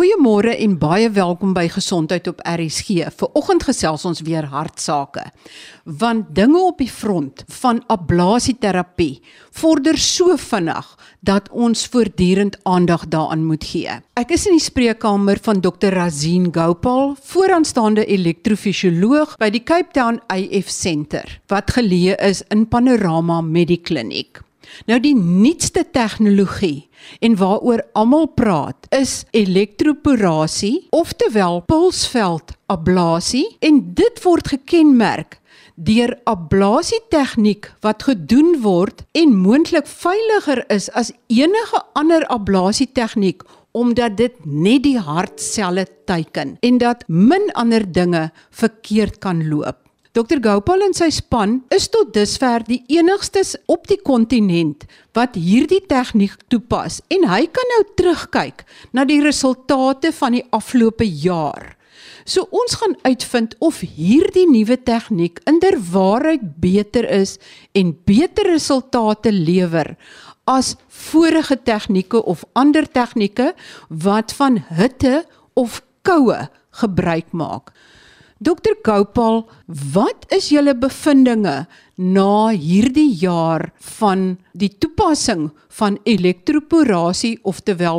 Goeiemôre en baie welkom by Gesondheid op RSG. Vanoggend gesels ons weer hartsake. Want dinge op die front van ablasieterapie vorder so vinnig dat ons voortdurend aandag daaraan moet gee. Ek is in die spreekkamer van Dr. Razeen Gopal, vooraanstaande elektrofisioloog by die Cape Town AF Center, wat geleë is in Panorama Medikliniek. Nou die nuutste tegnologie en waaroor almal praat is elektroporasie, oftewel pulsveldablasie, en dit word gekenmerk deur ablasietegniek wat gedoen word en moontlik veiliger is as enige ander ablasietegniek, omdat dit net die hartselle teiken en dat min ander dinge verkeerd kan loop. Dr. Gopal en sy span is tot dusver die enigstes op die kontinent wat hierdie tegniek toepas, en hy kan nou terugkyk na die resultate van die afgelope jaar. So ons gaan uitvind of hierdie nuwe tegniek inderwaarheid beter is en beter resultate lewer as vorige tegnieke of ander tegnieke wat van hitte of koue gebruik maak. Dr. Gopal, wat is julle bevindinge na hierdie jaar van die toepassing van elektroporasie, oftewel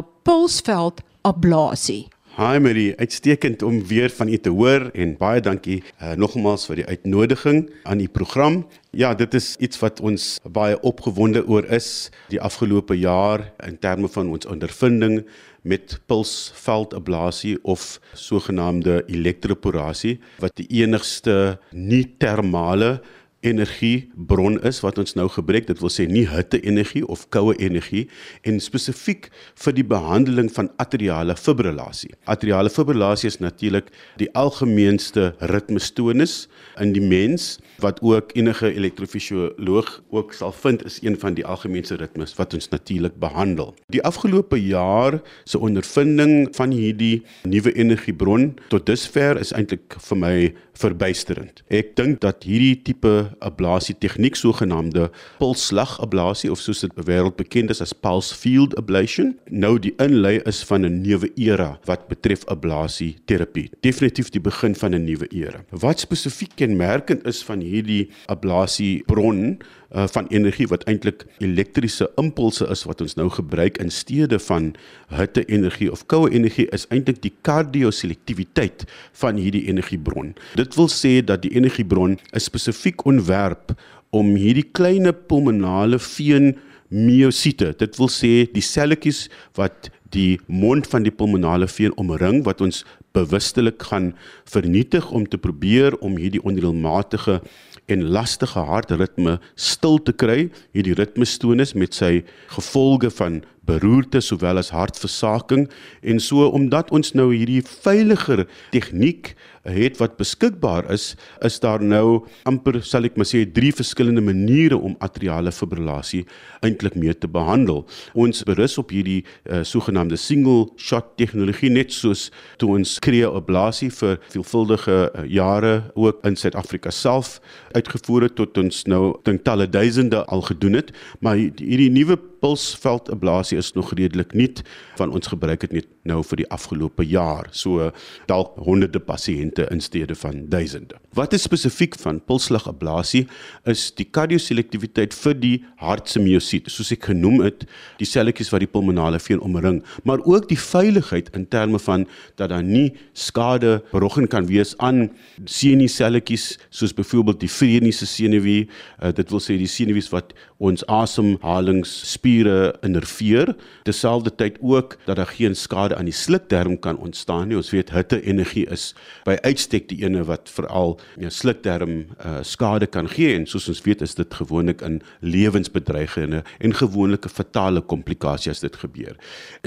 pulsveldablasie? Hi Marie, uitstekend om weer van u te hoor en baie dankie nogmaals vir die uitnodiging aan die program. Ja, dit is iets wat ons baie opgewonde oor is die afgelope jaar in terme van ons ondervinding met pulsveldablasie of sogenaamde elektroporasie, wat die enigste nie-termale energiebron is wat ons nou gebruik, dit wil sê nie hitte-energie of koue energie, en spesifiek vir die behandeling van atriale fibrillasie. Atriale fibrillasie is natuurlik die algemeenste ritmestoornis in die mens, wat ook enige elektrofisioloog ook sal vind, is een van die algemeenste ritmes wat ons natuurlik behandel. Die afgelope jaar se ondervinding van hierdie nuwe energiebron tot dusver is eintlik vir my verbuisterend. Ek dink dat hierdie tipe ablasie tegniek, sogenaamde pulsslagablasie, of soos dit wêreldbekend is as pulse field ablation, nou die inlei is van 'n nuwe era wat betref ablasieterapie. Definitief die begin van 'n nuwe era. Wat spesifiek kenmerkend is van hierdie ablasiebron van energie, wat eintlik elektriese impulse is wat ons nou gebruik in steede van hitte-energie of koue energie, is eintlik die kardioselektiwiteit van hierdie energiebron. Dit wil sê dat die energiebron is spesifiek ontwerp om hierdie kleine pulmonale veen myosiete, dit wil sê die selletjies wat die mond van die pulmonale veen omring, wat ons bewustelik gaan vernietig om te probeer om hierdie onreëlmatige en lastige hartritme stil te kry, hierdie ritmestoornis met sy gevolge van beroerte sowel as hartversaking, en so omdat ons nou hierdie veiliger tegniek het wat beskikbaar is daar nou amper, sal ek maar sê, 3 verskillende maniere om atriale fibrillasie eintlik mee te behandel. Ons berus op hierdie sogenaamde single shot tegnologie, net soos toe ons krioablasie vir veelvuldige jare ook in Suid-Afrika self uitgevoer het, tot ons nou dink talle duisende al gedoen het, maar hierdie nuwe pulsveldablasie is nog redelik nuut, van ons gebruik het net nou vir die afgelope jaar, so dalk honderde pasiënte in steede van duisende. Wat is spesifiek van pulsslagablasie is die kardioselektiwiteit vir die hartse myosiete, soos ek genoem het, die selletjies wat die pulmonale veen omring, maar ook die veiligheid in terme van dat daar nie skade berokken kan wees aan senuselletjies, soos byvoorbeeld die vreniese senuwee, dit wil sê die senuwees wat ons asemhalingsspiere innerveer, terselfdertyd ook dat daar geen skade aan die slukdarm kan ontstaan nie. Ons weet hitte-energie is by uitstek die ene wat veral slukdarm skade kan gee, en soos ons weet is dit gewoonlik in lewensbedreigende en gewoonlike fatale komplikasie as dit gebeur.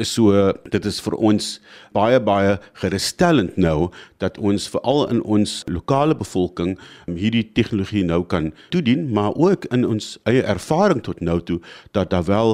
So dit is vir ons baie gerusstellend nou dat ons veral in ons lokale bevolking hierdie tegnologie nou kan toedien, maar ook in ons eie ervaring tot nou toe dat daar wel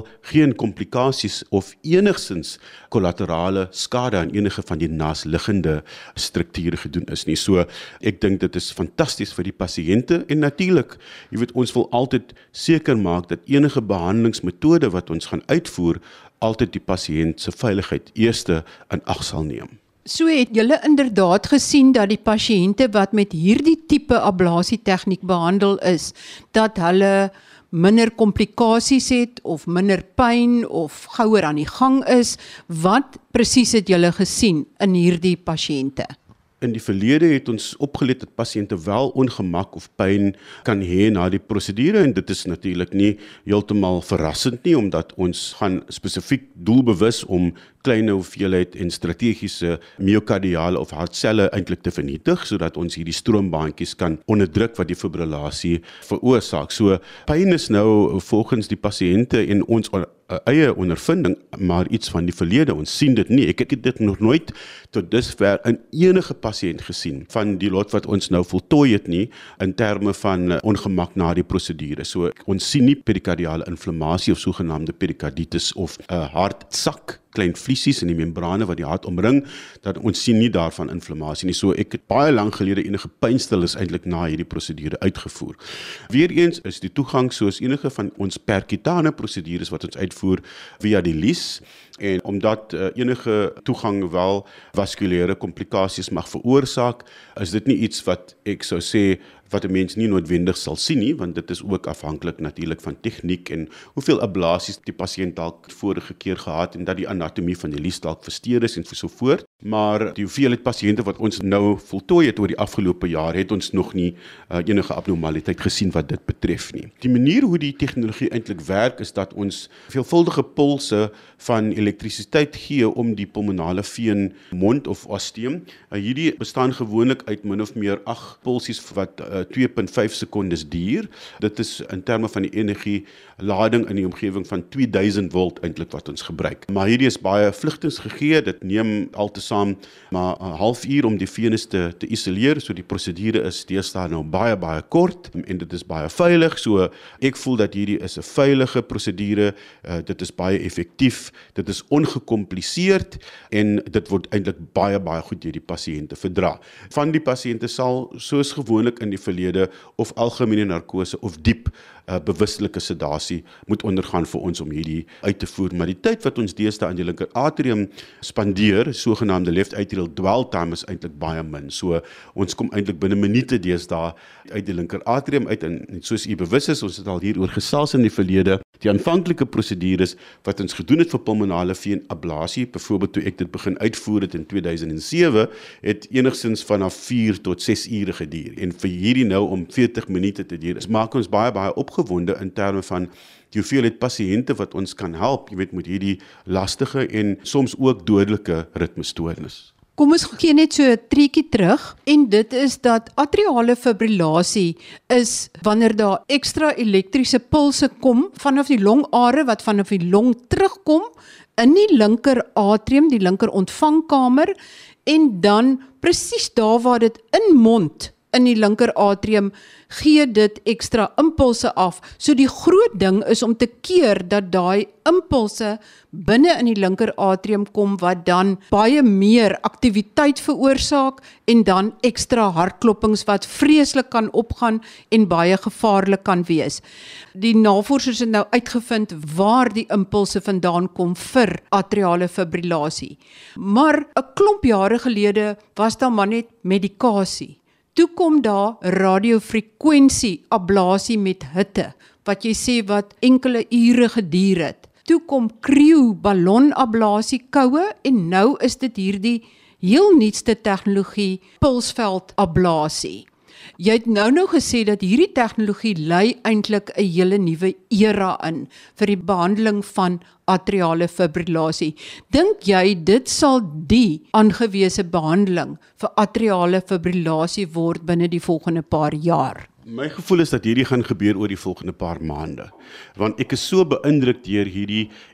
geval geen komplikasies of enigsins kollaterale skade aan enige van die naasliggende strukture gedoen is nie. So ek dink dit is fantasties vir die pasiënte en natuurlik, jy weet, ons wil altyd seker maak dat enige behandelingsmetode wat ons gaan uitvoer, altyd die pasiënt se veiligheid eerste in ag sal neem. So het julle inderdaad gesien dat die pasiënte wat met hierdie tipe ablasietegniek behandel is, dat hulle minder komplikasies het of minder pyn of gouer aan die gang is. Wat presies het julle gesien in hierdie pasiënte? In die verlede het ons opgelet dat pasiënte wel ongemak of pyn kan hê na die prosedure en dit is natuurlik nie heeltemal verrassend nie, omdat ons gaan spesifiek doelbewus om klein hoeveelheid en strategiese myokardiale of hartselle eintlik te vernietig, sodat ons hierdie stroombaantjies kan onderdruk wat die fibrillasie veroorsaak. So pyn is nou volgens die pasiënte en ons eie ondervinding, maar iets van die verlede. Ons sien dit nie. Ek het dit nog nooit tot dusver in enige pasiënt gesien van die lot wat ons nou voltooi het nie, in terme van ongemak na die prosedure. So ons sien nie perikardiale inflammasie of sogenaamde perikarditis of 'n hartsak, klein vliesies in die membrane wat die hart omring, dat ons sien nie daarvan inflammasie nie. So ek het baie lank gelede enige pynstillers eintlik na hierdie prosedure uitgevoer. Weereens is die toegang soos enige van ons percutane prosedures wat ons uitvoer via die lies, en omdat enige toegang wel vaskulêre komplikasies mag veroorsaak, is dit nie iets wat ek sou sê wat 'n mens nie noodwendig sal sien nie, want dit is ook afhanklik natuurlik van tegniek en hoeveel ablasies die pasiënt dalk vorige keer gehad en dat die anatomie van die lies dalk versteur is en so voort. Maar die hoeveelheid pasiënte wat ons nou voltooi het oor die afgelope jaar, het ons nog nie enige abnormaliteit gesien wat dit betref nie. Die manier hoe die tegnologie eintlik werk is dat ons veelvuldige pulse van elektrisiteit gee om die pulmonale veen mond of osteum. Hierdie bestaan gewoonlik uit min of meer 8 pulsies wat 2.5 sekondes duur. Dit is in terme van die energielading in die omgewing van 2000 volt eintlik wat ons gebruik. Maar hierdie is baie vlugtings gegee, dit neem altesaam maar 'n halfuur om die venus te isoleer, so die prosedure is deesdae nou baie kort en dit is baie veilig, so ek voel dat hierdie is 'n veilige prosedure, dit is baie effektief, dit is ongekompliseerd en dit word eintlik baie goed deur die pasiënte verdra. Van die pasiënte sal soos gewoonlik in die verlede of algemene narkose of diep bewustelike sedasie moet ondergaan vir ons om hierdie uit te voer. Maar die tyd wat ons deesdae in die linker atrium spandeer, sogenaamde left atrial dwell time, is eintlik baie min. So ons kom eintlik binne minute deesdae uit die linker atrium uit en soos u bewus is, ons het al hieroor gesels in die verlede, die aanvanklike prosedures wat ons gedoen het vir pulmonale veenablasie, byvoorbeeld toe ek dit begin uitvoer het in 2007, het enigstens vanaf 4 tot 6 ure geduur. En vir hierdie nou om 40 minute te duur, maak ons baie opgewonde in terme van die hoeveelheid pasiënte wat ons kan help, jy weet, met hierdie lastige en soms ook dodelike ritmestoornis. Kom ons gee net so 'n treetjie terug en dit is dat atriale fibrillasie is wanneer daar ekstra elektriese pulse kom vanaf die longare wat vanaf die long terugkom in die linker atrium, die linker ontvangkamer en dan presies daar waar dit in mond in die linker atrium gee dit ekstra impulse af. So die groot ding is om te keer dat daai impulse binne in die linker atrium kom wat dan baie meer aktiwiteit veroorsaak en dan ekstra hartklopings wat vreeslik kan opgaan en baie gevaarlik kan wees. Die navorsers het nou uitgevind waar die impulse vandaan kom vir atriale fibrillasie. Maar 'n klomp jare gelede was daar maar net medikasie. Toe kom daar radiofrekwensie ablasie met hitte, wat jy sê wat enkele ure geduur het. Toe kom krioballonablasie koue en nou is dit hierdie heel nuutste tegnologie pulsveldablasie. Jy het nou gesê dat hierdie tegnologie lei eintlik 'n hele nuwe era in vir die behandeling van atriale fibrillasie. Dink jy dit sal die aangewese behandeling vir atriale fibrillasie word binne die volgende paar jaar? My gevoel is dat hierdie gaan gebeur oor die volgende paar maande, want ek is so beïndruk deur hierdie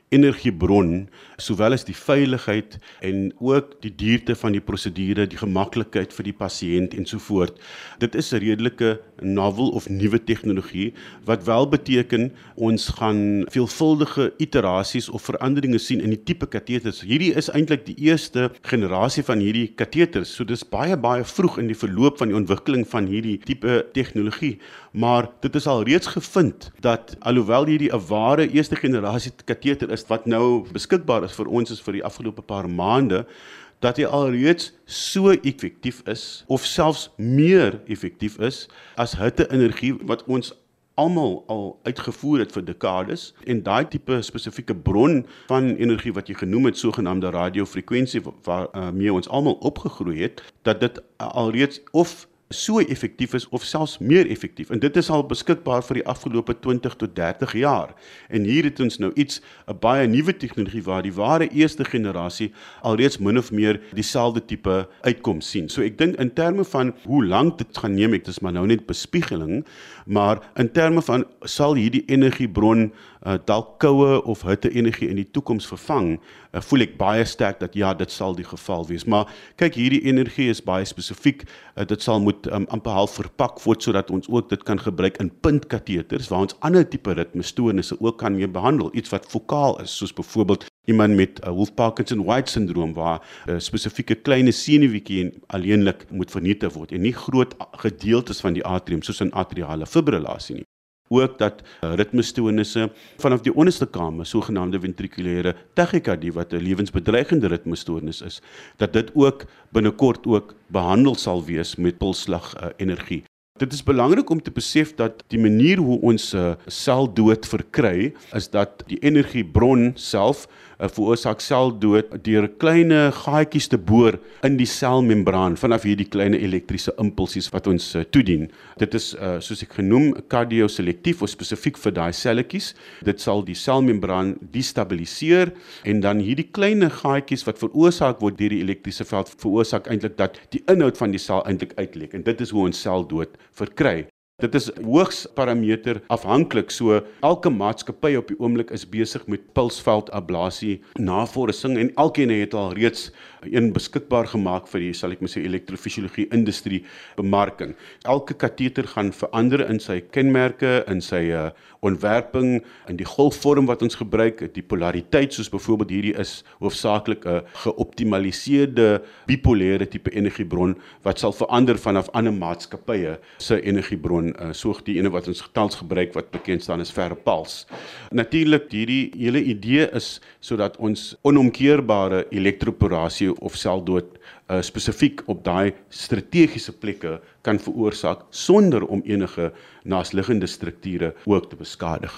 energiebron, sowel as die veiligheid en ook die duurte van die prosedure, die gemaklikheid vir die pasiënt en so voort. Dit is 'n redelike novel of nuwe tegnologie wat wel beteken ons gaan veelvuldige iterasies of veranderinge sien in die tipe kateters. Hierdie is eintlik die eerste generasie van hierdie kateters, so dis baie vroeg in die verloop van die ontwikkeling van hierdie tipe tegnologie, maar dit is al reeds gevind dat alhoewel hierdie 'n ware eerste generasie kateter is wat nou beskikbaar is vir ons is vir die afgelope paar maande, dat hy alreeds so effektief is of selfs meer effektief is as hitte-energie wat ons almal al uitgevoer het vir dekades en daai tipe spesifieke bron van energie wat jy genoem het, sogenaamde radiofrekwensie waarmee ons almal opgegroei het, dat dit alreeds of so effektief is of selfs meer effektief. En dit is al beskikbaar vir die afgelope 20 tot 30 jaar. En hier het ons nou 'n baie nuwe tegnologie waar die ware eerste generasie alreeds min of meer dieselfde tipe uitkoms sien. So ek dink in terme van hoe lank dit gaan neem, ek dis maar nou net bespiegeling, maar in terme van sal hierdie energiebron dalk koue of hitte-energie in die toekoms vervang, voel ek baie sterk dat ja, dit sal die geval wees. Maar kyk, hierdie energie is baie spesifiek, dit sal moet amper half verpak word sodat ons ook dit kan gebruik in puntkateters waar ons ander tipe ritmestoornisse ook kan mee behandel, iets wat fokaal is, soos byvoorbeeld iemand met Wolff-Parkinson-White syndroom waar spesifieke klein senuweetjie alleenlik moet vernietig word en nie groot gedeeltes van die atrium soos in atriale fibrillasie nie. Ook dat ritmestoornisse vanaf die onderste kamer, sogenaamde ventrikulêre tachykardie wat 'n lewensbedreigende ritmestoornis is, dat dit ook binnekort ook behandel sal wees met pulsslag energie. Dit is belangrik om te besef dat die manier hoe ons seldood verkry, is dat die energiebron self veroorsaak seldood deur kleine gaatjies te boor in die selmembraan vanaf hierdie klein elektriese impulsies wat ons toedien. Dit is soos ek genoem kardioselektief of spesifiek vir daai selletjies. Dit sal die selmembraan destabiliseer en dan hierdie klein gaatjies wat veroorsaak word deur die elektriese veld veroorsaak eintlik dat die inhoud van die sel eintlik uitlek en dit is hoe ons seldood verkry. Dit is hoogs parameter afhanklik, so elke maatskappy op die oomblik is besig met pulsveldablasie navorsing en elkeen het al reeds een beskikbaar gemaak vir die, sal ek maar sê, elektrofisiologie industrie bemarking. Elke kateter gaan verander in sy kenmerke, in sy ontwerping, in die golfvorm wat ons gebruik, die polariteit, soos byvoorbeeld hierdie is hoofsaaklik 'n geoptimaliseerde bipolêre tipe energiebron wat sal verander vanaf ander maatskappye se energiebron, soos die ene wat ons tans gebruik wat bekend staan as Ferropuls. Natuurlik, hierdie hele idee is sodat ons onomkeerbare elektroporasie of seldood spesifiek op daai strategiese plekke kan veroorsaak sonder om enige naasliggende strukture ook te beskadig.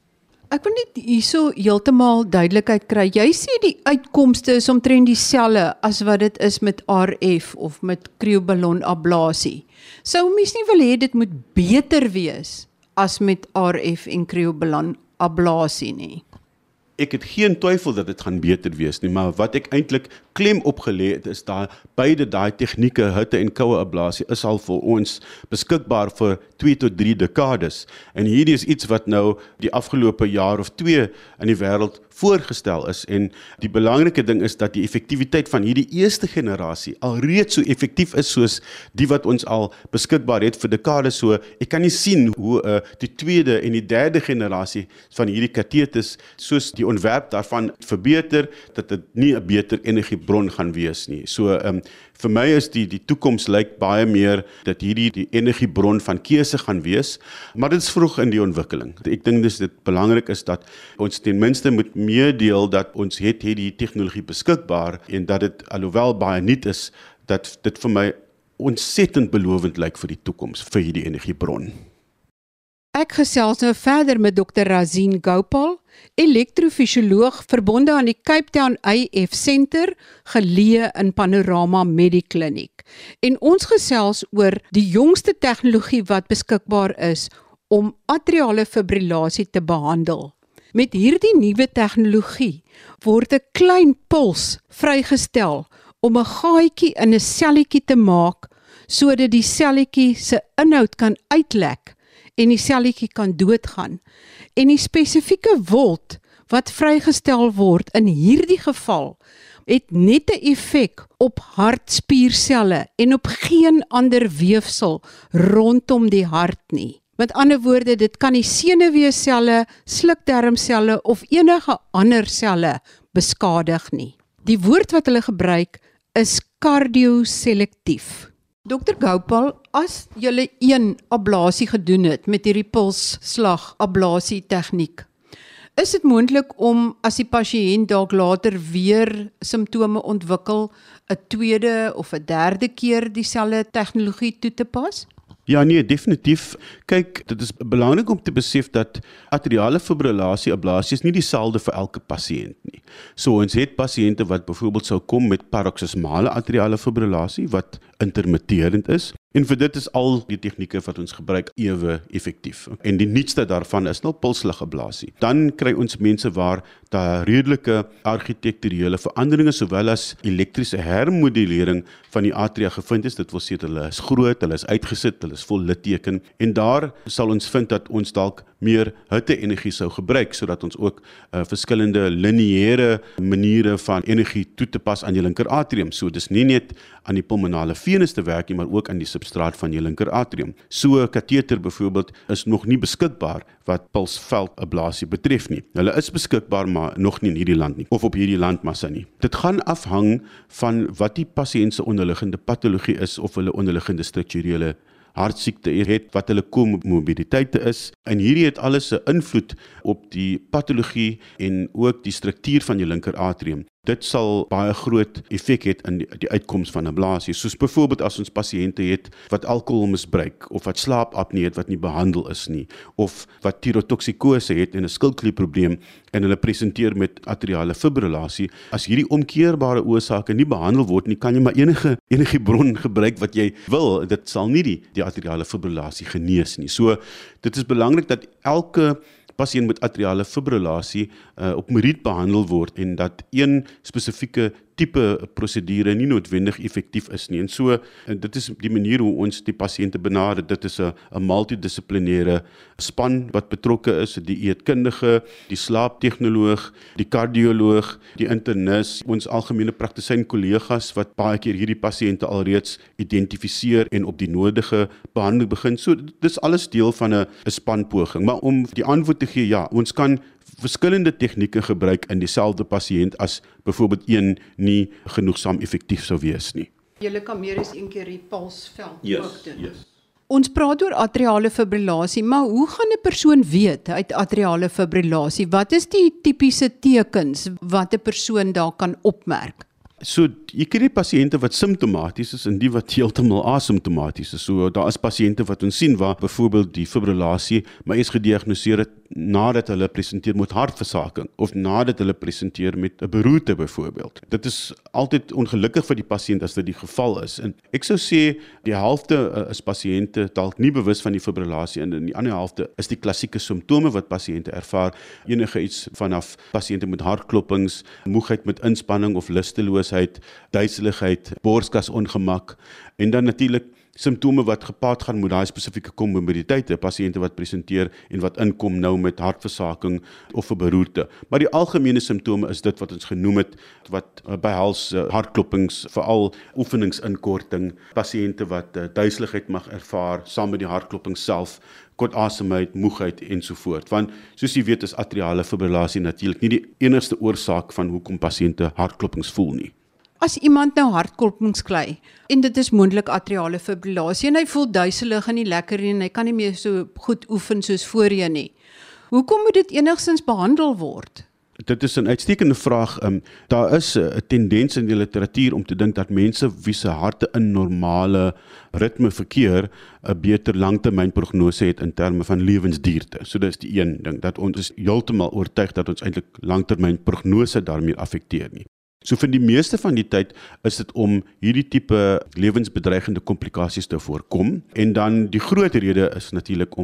Ek wil net hierso heeltemal duidelikheid kry. Jy sê die uitkomste is omtrent dieselfde as wat dit is met RF of met krioballonablasie. Sou mens nie wil hê dit moet beter wees as met RF en krioballonablasie nie? Ek het geen twyfel dat dit gaan beter wees nie, maar wat ek eintlik klem opgelê het is beide daai tegnieke, hitte en koue ablasie is al vir ons beskikbaar vir 2 tot 3 dekades. En hierdie is iets wat nou die afgelope jaar of 2 in die wêreld voorgestel is en die belangrike ding is dat die effektiwiteit van hierdie eerste generasie alreeds so effektief is soos die wat ons al beskikbaar het vir dekades. So ek kan nie sien hoe die tweede en die derde generasie van hierdie kateters soos die ontwerp daarvan verbeter, dat dit nie 'n beter energiebron gaan wees nie. So vir my is die toekoms lyk baie meer dat hierdie die energiebron van keuse gaan wees, maar dit is vroeg in die ontwikkeling. Ek dink dit belangrik is dat ons ten minste moet meedeel dat ons het hierdie tegnologie beskikbaar en dat dit alhoewel baie nuut is, dat dit vir my ontsettend belovend lyk vir die toekoms vir hierdie energiebron. Ek gesels nou verder met Dr. Razin Gopal, elektrofisioloog verbonde aan die Cape Town AF Center, geleë in Panorama Medikliniek. En ons gesels oor die jongste tegnologie wat beskikbaar is om atriale fibrillasie te behandel. Met hierdie nuwe tegnologie word 'n klein puls vrygestel om 'n gaatjie in 'n selletjie te maak sodat die selletjie se inhoud kan uitlek en die selletjie kan doodgaan. En die spesifieke volt wat vrygestel word in hierdie geval het net 'n effek op hartspierselle en op geen ander weefsel rondom die hart nie. Met ander woorde, dit kan die senuweeselle, slukdarmselle of enige ander selle beskadig nie. Die woord wat hulle gebruik is kardioselektief. Dr. Gopal, as julle een ablasie gedoen het met hierdie pulsslag ablasie tegniek, is dit moontlik om as die pasiënt dalk later weer simptome ontwikkel, 'n tweede of 'n derde keer dieselfde tegnologie toe te pas? Ja, nee, definitief. Kyk, dit is belangrik om te besef dat atriale fibrillasie ablasie is nie dieselfde vir elke pasiënt nie. So ons het pasiënte wat byvoorbeeld sou kom met paroksismale atriale fibrillasie wat intermitterend is. En vir dit is al die tegnieke wat ons gebruik ewe effektief. En die nuutste daarvan is nou pulsslagblasie. Dan kry ons mense waar daar redelike argitekturele veranderinge sowel as elektriese hermodulering van die atria gevind is. Dit wil sê hulle is groot, hulle is uitgesit, hulle is vol litteken en daar sal ons vind dat ons dalk meer hitte-energie sou gebruik sodat ons ook verskillende lineêre maniere van energie toe te pas aan jou linker atrium. So dis nie net aan die pulmonale venus te werk nie, maar ook aan die substraat van jou linker atrium. So 'n kateter byvoorbeeld is nog nie beskikbaar wat pulsveldablasie betref nie. Hulle is beskikbaar, maar nog nie in hierdie land nie of op hierdie landmassa nie. Dit gaan afhang van wat die pasiënt se onderliggende patologie is of hulle onderliggende strukturele hartsiekte het, wat hulle komorbiditeite is. En hierdie het alles 'n invloed op die patologie en ook die struktuur van jou linker atrium. Dit sal baie groot effek hê in die uitkoms van 'n ablasie. Soos byvoorbeeld as ons pasiënte het wat alkohol misbruik of wat slaapapnee het wat nie behandel is nie of wat tirotoksikose het en 'n skildklierprobleem en hulle presenteer met atriale fibrillasie. As hierdie omkeerbare oorsake nie behandel word nie, kan jy maar enige bron gebruik wat jy wil. Dit sal nie die atriale fibrillasie genees nie. So dit is belangrik dat elke pasiënt met atriale fibrillasie op meriet behandel word en dat een spesifieke tipe prosedure nie noodwendig effektief is nie. En so, dit is die manier hoe ons die pasiënte benader. Dit is 'n multidissiplinêre span wat betrokke is, die eetkundige, die slaaptegnoloog, die kardioloog, die internis, ons algemene praktisyn kollegas wat baie keer hierdie pasiënte alreeds identifiseer en op die nodige behandeling begin. So, dit is alles deel van 'n spanpoging. Maar om die antwoord te gee, ja, ons kan verskillende tegnieke gebruik in dieselfde pasiënt as byvoorbeeld een nie genoegsaam effektief sou wees nie. Julle kan meer as een keer die pulsveld ook doen. Yes. Ons praat oor atriale fibrillasie, maar hoe gaan 'n persoon weet uit atriale fibrillasie? Wat is die tipiese tekens wat 'n persoon daar kan opmerk? So, jy kry die pasiënte wat simptomaties is en die wat heeltemal asymptomaties is. So, daar is pasiënte wat ons sien waar byvoorbeeld die fibrillasie maar eers gediagnoseer het nadat hulle presenteer met hartversaking of nadat hulle presenteer met 'n beroerte byvoorbeeld. Dit is altyd ongelukkig vir die pasiënt as dit die geval is. En ek sou sê die helfte is pasiënte dalk nie bewus van die fibrillasie en in die ander helfte is die klassieke simptome wat pasiënte ervaar. Enige iets vanaf pasiënte met hartkloppings, moegheid met inspanning of lusteloosheid, duiseligheid, borskasongemak en dan natuurlik simptome wat gepaard gaan met daai spesifieke komorbiditeite, pasiënte wat presenteer en wat inkom nou met hartversaking of 'n beroerte. Maar die algemene simptome is dit wat ons genoem het, wat behels hartklopings, veral oefeningsinkorting, pasiënte wat duiseligheid mag ervaar saam met die hartklopping self, kortasemheid, moegheid ensovoort. Want soos jy weet is atriale fibrillasie natuurlik nie die enigste oorsaak van hoekom pasiënte hartkloppings voel nie. As iemand nou hartklopings kry en dit is moontlik atriale fibrillasie en hy voel duiselig en nie lekker nie en hy kan nie meer so goed oefen soos voorheen nie. Hoekom moet dit enigstens behandel word? Dit is 'n uitstekende vraag. Daar is 'n tendens in die literatuur om te dink dat mense wie se harte in normale ritme verkeer 'n beter langtermynprognose het in terme van lewensduurte. So dis die een ding dat ons is heeltemal oortuig dat ons eintlik langtermynprognose daarmee affekteer nie. So vir die meeste van die tyd is dit om hierdie tipe lewensbedreigende komplikasies te voorkom en dan die groot rede is natuurlik om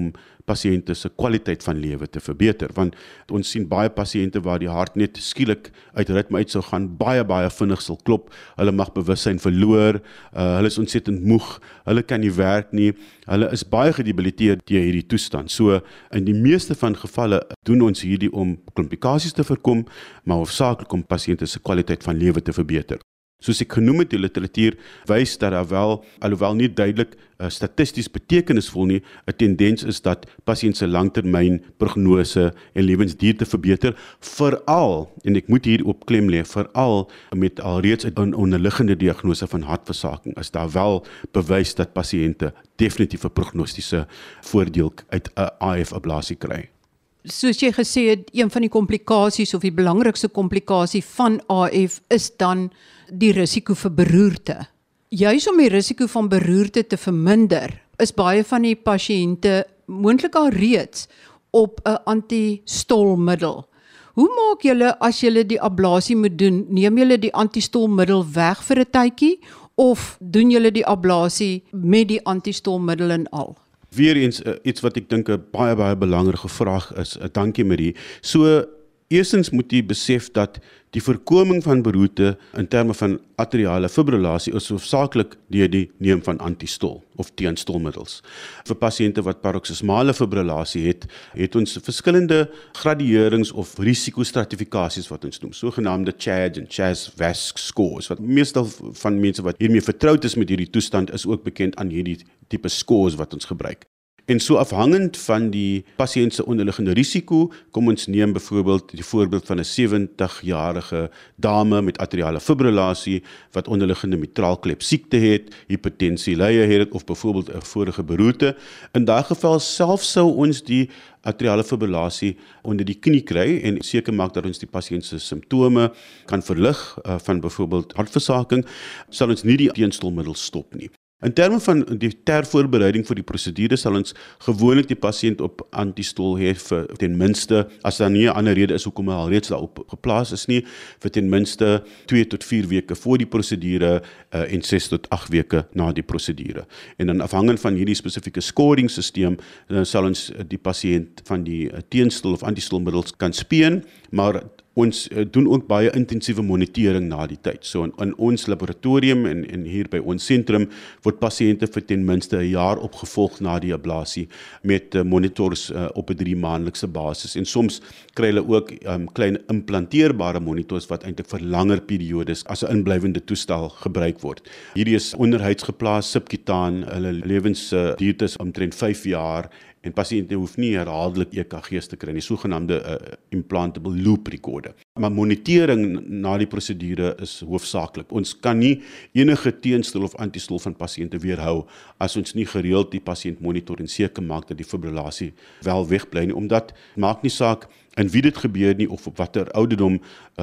pasiënte se kwaliteit van lewe te verbeter, want ons sien baie pasiënte waar die hart net skielik uit ritme uit sou gaan, baie vinnig sal klop, hulle mag bewussyn verloor, hulle is ontsettend moeg, hulle kan nie werk nie, hulle is baie gedebiliteer deur hierdie toestand. So in die meeste van gevalle doen ons hierdie om komplikasies te voorkom, maar hoofsaaklik om pasiënte se kwaliteit van lewe te verbeter. Soos ek genoem het, die literatuur wys dat daar wel, alhoewel nie duidelik statisties betekenisvol nie, 'n tendens is dat pasiënte se langtermyn prognose en lewensduur te verbeter, veral, en ek moet hier op klem lê, veral met alreeds 'n onderliggende diagnose van hartversaking, is daar wel bewys dat pasiënte definitief 'n prognostiese voordeel uit 'n AF-ablasie kry. Soos jy gesê het, een van die komplikasies of die belangrikste komplikasie van AF is dan die risiko vir beroerte. Juis om die risiko van beroerte te verminder, is baie van die pasiënte moontlik al reeds op 'n antistolmiddel. Hoe maak julle as julle die ablasie moet doen? Neem julle die antistolmiddel weg vir 'n tydjie of doen julle die ablasie met die antistolmiddel en al? Weereens iets wat ek dink 'n baie belangrike vraag is. Dankie Marie. So eerstens moet jy besef dat die voorkoming van beroerte in terme van atriale fibrillasie is hoofsaaklik deur die neem van antistol of teenstolmiddels. Vir pasiënte wat paroksismale fibrillasie het ons verskillende graduerings of risikostratifikasies wat ons noem, sogenaamde CHADS en CHAS-VASc scores, wat meestal van mense wat hiermee vertroud is met hierdie toestand is ook bekend aan hierdie tipe scores wat ons gebruik. En so afhangend van die pasiënt se onderliggende risiko, kom ons neem byvoorbeeld die voorbeeld van 'n 70-jarige dame met atriale fibrillasie wat onderliggende mitraalklep siekte het, hipertensie lye het of byvoorbeeld 'n vorige beroerte. In daardie geval self sou ons die atriale fibrillasie onder die knie kry en seker maak dat ons die pasiënt se simptome kan verlig van byvoorbeeld hartversaking, sal ons nie die teenstolmiddel stop nie. In terme van die ter voorbereiding vir die prosedure sal ons gewoonlik die pasiënt op antistol hê vir ten minste, as daar nie 'n ander rede is hoekom hy al reeds daarop geplaas is nie, vir ten minste 2 tot 4 weke voor die prosedure en 6 tot 8 weke na die prosedure. En dan afhangend van hierdie spesifieke scoring stelsel, sal ons die pasiënt van die teenstol of antistolmiddels kan speen, maar ons doen ook baie intensiewe monitering na die tyd. So in ons laboratorium en hier by ons sentrum word pasiënte vir ten minste 'n jaar opgevolg na die ablasie met monitors op 'n 3-maandelikse basis. En soms kry hulle ook klein implanteerbare monitors wat eintlik vir langer periodes as 'n inblywende toestel gebruik word. Hierdie is onderhuids geplaas, subkutaan, hulle lewensduur is omtrent 5 jaar. En pasiënte hoef nie herhaaldelik EKG's te kry nie, sogenaamde implantable loop recorder. Maar monitering na die prosedure is hoofsaaklik. Ons kan nie enige teenstol of antistol van pasiënte weerhou as ons nie gereeld die pasiënt monitor en seker maak dat die fibrillasie wel wegbly nie, omdat maak nie saak in wie dit gebeur nie of op watter ouderdom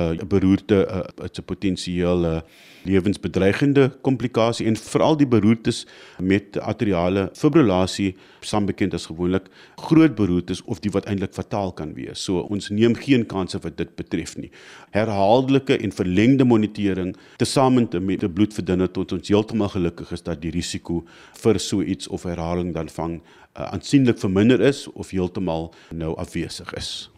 beroerte is 'n potensiële lewensbedreigende komplikasie en veral die beroertes met atriale fibrillasie, saam bekend as gewoonlik groot beroertes of die wat eintlik fataal kan wees. So ons neem geen kanse wat dit betref nie. Herhaaldelike en verlengde monitering tesame met 'n bloedverdunner tot ons heeltemal gelukkig is dat die risiko vir so iets of herhaling daarvan aansienlik verminder is of heeltemal nou afwesig is.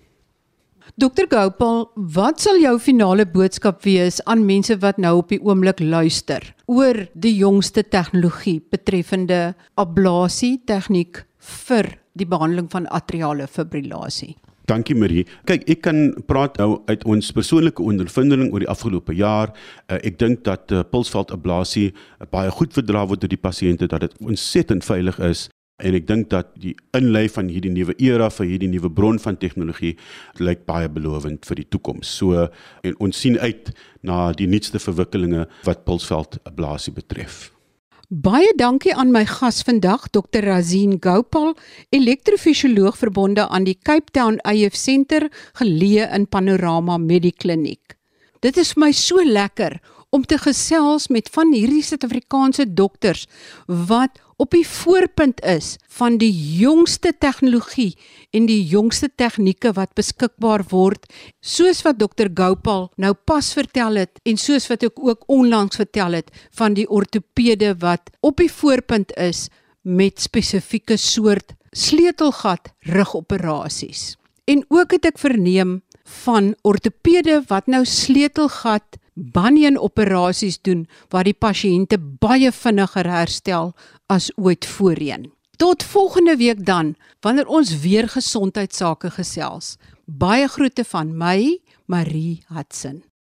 Dr. Gopal, wat sal jou finale boodskap wees aan mense wat nou op die oomblik luister oor die jongste tegnologie betreffende ablasie tegniek vir die behandeling van atriale fibrillasie? Dankie Marie. Kyk, ek kan praat nou uit ons persoonlike ondervinding oor die afgelope jaar. Ek dink dat pulsveldablasie baie goed verdra word deur die pasiënte, dat dit ontsettend veilig is. En ek dink dat die inlei van hierdie nuwe era vir hierdie nuwe bron van tegnologie lyk baie belovend vir die toekoms. So en ons sien uit na die nuutste verwikkelinge wat pulsveldablasie betref. Baie dankie aan my gas vandag, Dr. Razin Gopal, elektrofisioloog verbonde aan die Cape Town AF Center, geleë in Panorama Medikliniek. Dit is vir my so lekker om te gesels met van hierdie Suid-Afrikaanse dokters wat op die voorpunt is van die jongste tegnologie en die jongste tegnieke wat beskikbaar word, soos wat Dr. Gopal nou pas vertel het en soos wat ek ook onlangs vertel het van die ortopede wat op die voorpunt is met spesifieke soort sleutelgat rugoperasies. En ook het ek verneem van ortopede wat nou sleutelgat banjenoperasies doen, waar die pasiënte baie vinniger herstel as ooit voorheen. Tot volgende week dan, wanneer ons weer gesondheidsake gesels. Baie groete van my, Marie Hudson.